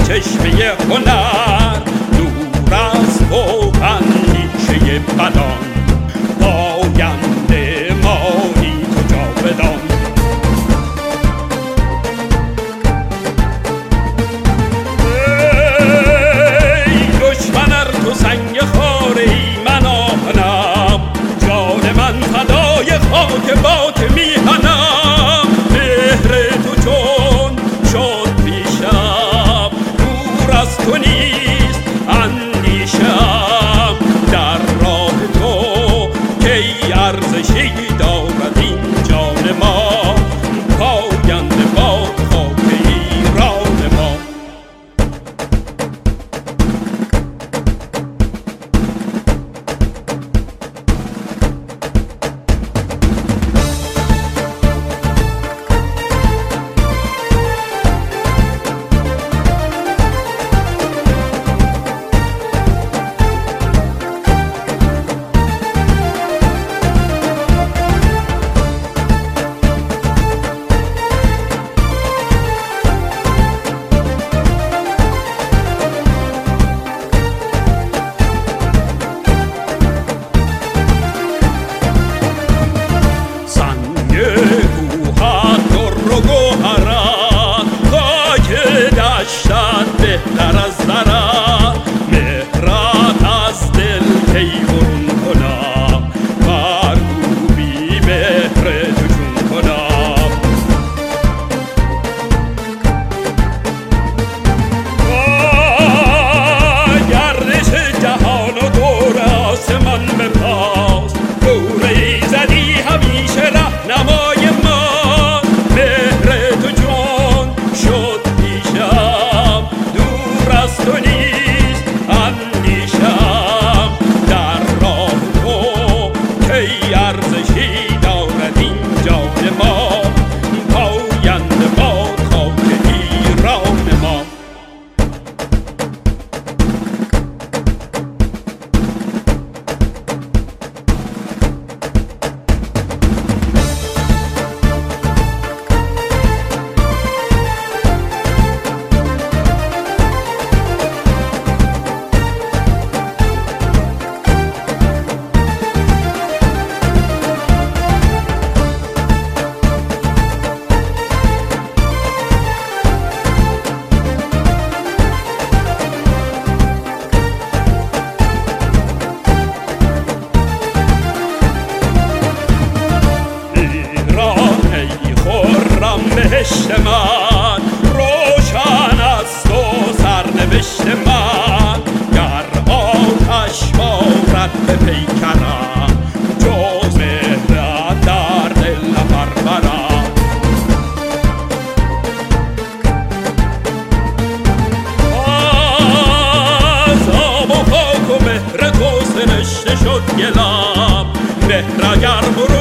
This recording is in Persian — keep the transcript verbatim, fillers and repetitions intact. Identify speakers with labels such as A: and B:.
A: چشمه هنر، دور از تو اندیشه بدان، پاینده مانی تو جاودان. ای دشمن ار تو سنگ خاری من آهنم، جان من فدای خاک باد میهنم. مهر تو چون شد پیشم، دور از تو نیست اندیشم. در راه تو کی ارزشی دارد این جان ما، پاینده باد خاک ایران ما. بهتر از ضرر مهرت از دل کی برون کنم، برگوبی مهر تو چون کنم. گردش جهان و دور آسمان بپاس، دور ایزدی همیشه رهنمای ما. مهر تو چون شد پیشم، از تو نیست اندیشم. در راه تو کی ارزشی دارد این جان ما، پاینده باد خاک ایران ما. بهشت من روشن است و سرنوشت من، گر آتش بارد به پیکرم، جز مهرت در دل نپرورم. از آب و خاک و مهر تو سرشته شد گلم، مهر اگر برو